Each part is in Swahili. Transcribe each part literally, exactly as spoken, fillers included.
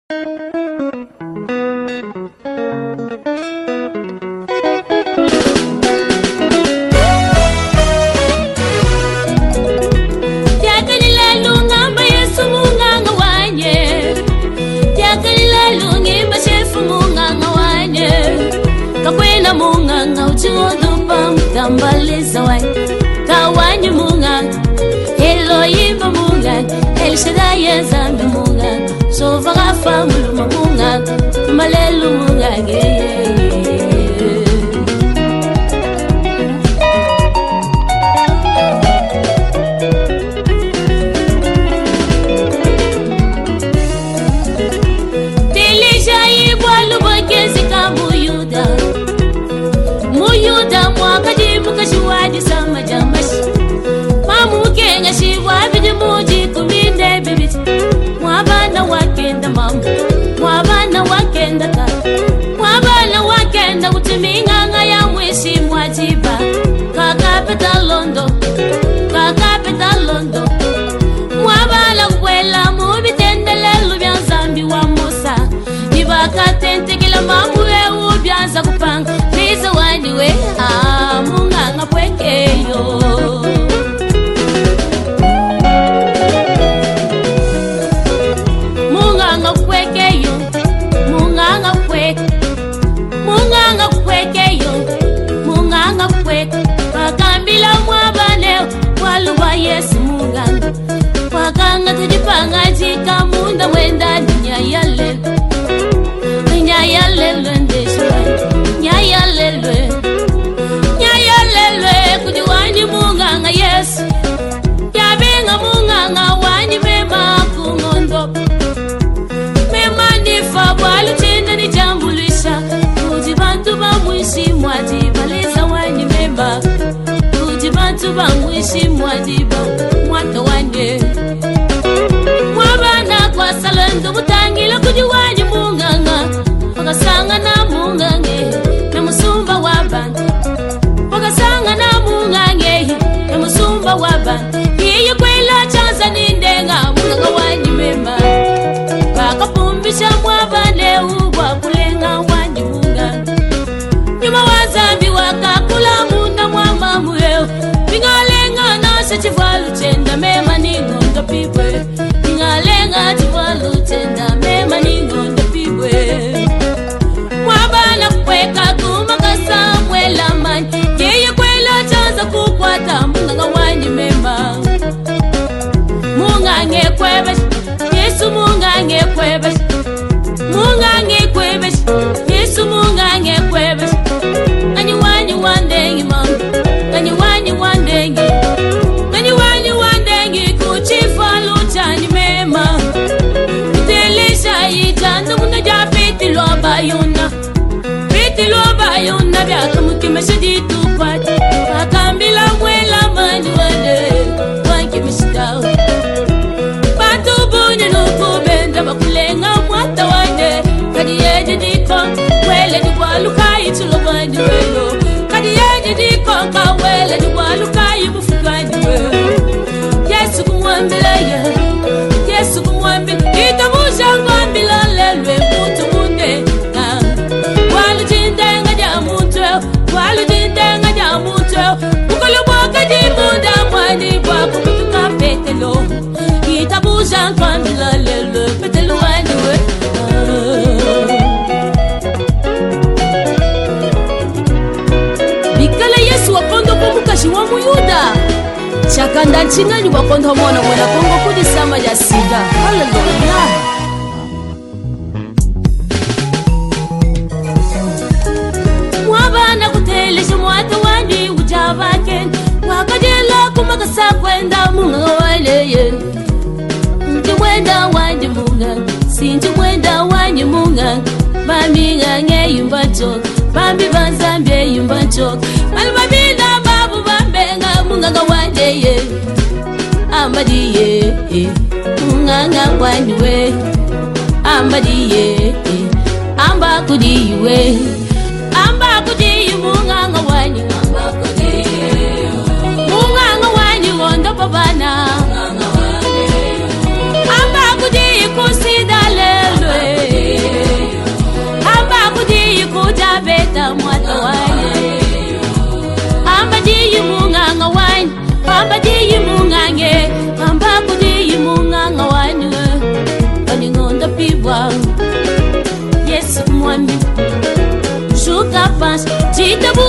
Tambaliza wai kawanyu munga Elohim munga El Shaddai zambi munga so vaga famulu munga malelu munga ge Delisha ibwalu bagezi kamuyuda Muyuda mwaka Kashiwadi sama jamash Mamu kenga shiwa bidi muji kuminde bibit Mwabana wakenda mamu Mwabana wakenda ka Mwabana wakenda utiminga nga ya mwishi mwajiba Kakapeta londo Kakapeta londo Mwabana kwela mubitende lelu bya zambi wa Musa Ibaka tente kila mamu we ubyanza kupanga Liza wani we ah Munganga pwekeyo Munganga pwekeyo Munganga pwek Munganga pwekeyo Munganga pwek Wakambila mwabaneo Waluwa Yesu munganga Wakanga tujipanga jika munda wenda Nya lelo Nya lelo ndeshwa Nya lelo Kujiwani munganga Yesu Yabenga munganga wani mema kungondo Mema nifa walu chenda ni jambulisha Kujibantu ba mwishi mwajibaliza wani mema Kujibantu ba mwishi mwajiba mwaka wanye Mwabana kwa salendo mutangila kujiwani munganga Wakasanga na mungange na musumba wabanda Wakasanga na mungange na musumba wabanda Hiyo kwela chanza nindenga munganga wanyi mema Wakapumbisha mwabane uwa kulenga wanyi munganga Nyuma wazambi wakakula munda mwama mweo Mingalenga nasa chivalu chenda mema ningondo pibwe Mingalenga chivalu chenda mema ningondo pibwe Mwabana kweka kumakasa mwela mani Yeye kwela chanza kukwata munganga wanyi mema Mungange kwebesh Yesu mungange kwebesh Mungange kwebesh Yesu mungange kwebesh Kanyi wanyi wandengi mama Kanyi wanyi wandengi Kanyi wanyi wandengi kuchifalu chanyi mema Itelisha itanda muna japiti loba yuna Piti loba yuna Biaka mukimesha ditu pati Wakambila mwela mani wale Wanki mishitao Patu bunye nuku benda Bakulenga mwata wane Kadi yeje dikon Wele di walu kai chulo bandi welo Kadi yeje dikon Ka wele di walu kai bufu bandi welo Yesu kumwambila ya Yesu kumwambila Itamusha mwambila lelwe Mutu munde Walu jindenga jamutu Walu jindenga jamutu Ukulu mwaka jimuda mwani Wako kutuka petelo Itamusha mwambila lelwe Petelo wani we Bikala Yesu wakondo kumukashi wa muyuda Chakanda nchingani wakondo mwana mwana kongo kudisama ya sida Hallelujah Mwabana kutelesha mwata wandi ujabake Wakajela kumakasa kwenda munga waleye Nti wenda wandi munga Sinti wenda wandi munga Bambi ngange yumbacho Bambi banzambye yumbacho Malubabina babu bambenga munga wandeye Ambadiye Munga wandiwe Ambadiye Amba kudiwe Amba kudiyu munganga wanyu Amba kudiyu Munganga wanyu wondo babana Amba kudiyu kusida lelwe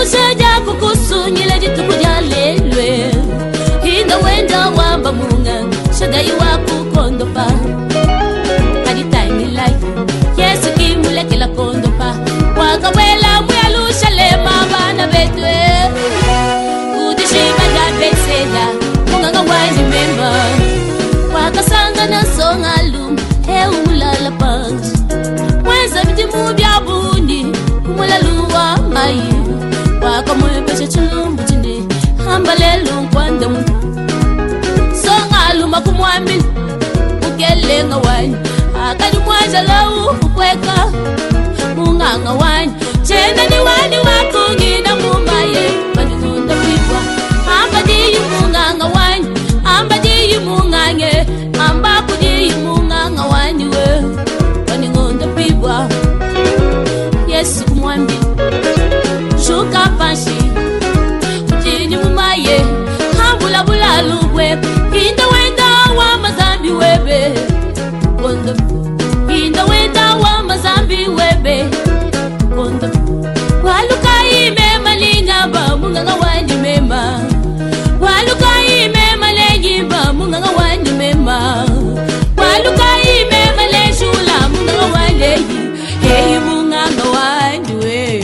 Kusha jako kusunyile jitu kujalelwe Hinda wenda wamba munga Shagayi waku kondo pa Kadi time life Yesu kimule kila kondo pa Waka wela muyalusha lema bana betwe Udishima ya beseda Munga nga wani memba Waka sanga na songa lum He ulala pangs Weza viti mubya bundi Kumula luwa mai Waka mwepeshe chulumbu chinde Hambalelu kwanda mtu Songa luma kumwamini Ukele nga wani Akani mwaja lau ukweka Munga nga wani Chenda ni wani wako gina mumaye Bani ngunda pipwa Amba diyi munga nga wani Amba diyi munga nge Amba kudiyi munga nga wani we Bani ngunda pipwa Yesu kumwamini Shuka panshi Kutini mumaye Hambula bula lugwe Hinda wenda wa mazambi webe Kondo Hinda wenda wa mazambi webe Kondo Waluka ime malinga ba Munga nga wani mema Waluka ime malengi ba Munga nga wani mema Waluka ime maleshula Munga nga wani Hey munga nga wani we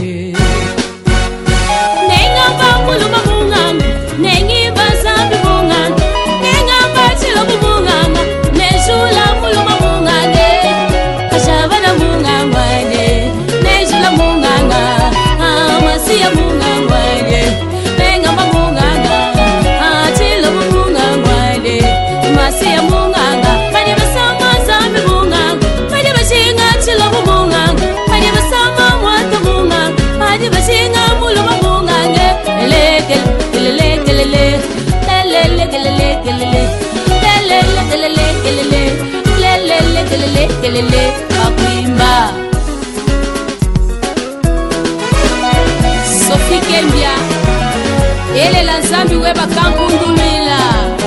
Muluma munganga, nengi basambi munganga, nenga bachilo munganga, nejula muluma munganga, kashabana munganga ne, nejula munganga, amasiya munganga ne, nenga munganga, achilo munganga ne, masiya munganga, kani basama sambi munganga, kani bashinga chilo munganga, kani basama mwata munganga, kani bashinga muluma munganga. Kelele kelele kelele kelele kelele kelele kelele kelele kelele kelele kelele akuimba Sophie Kembia ele la zambi weba kangundumila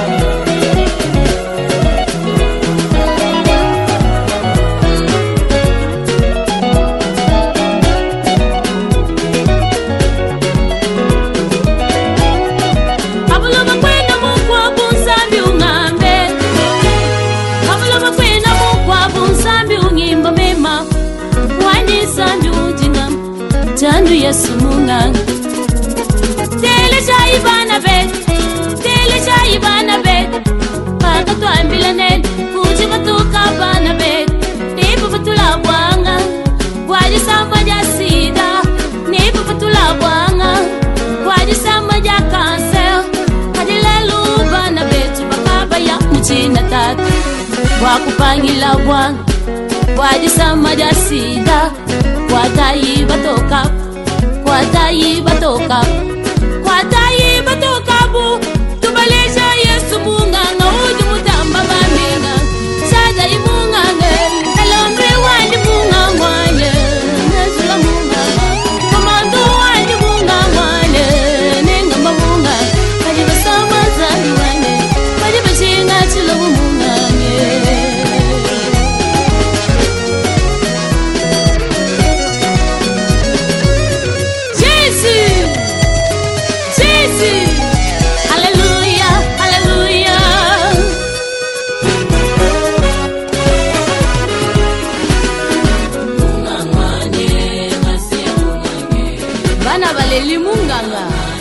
Jandu Yesu mungang Tele chaibana bet Tele chaibana bet Paka tu ambila nen Kuji matuka bana bet Nipu patula wanga Waji sama jasida Nipu patula wanga Waji sama ja cancel Hadilelu bana bet Bakaba ya mchina tatu Wakupangila wanga Waji sama jasida Kwatayi batoka Kwatayi batoka Kwatayi batoka bu Tubalesha Yesu munganga Uju mutamba baminga Sada imunganga Elombre wani munganga wane Nesula munganga Komando wani munganga wane Nengamba munganga Kadi basama zali wane Kadi bashinga chilo munganga Bana baleli munganga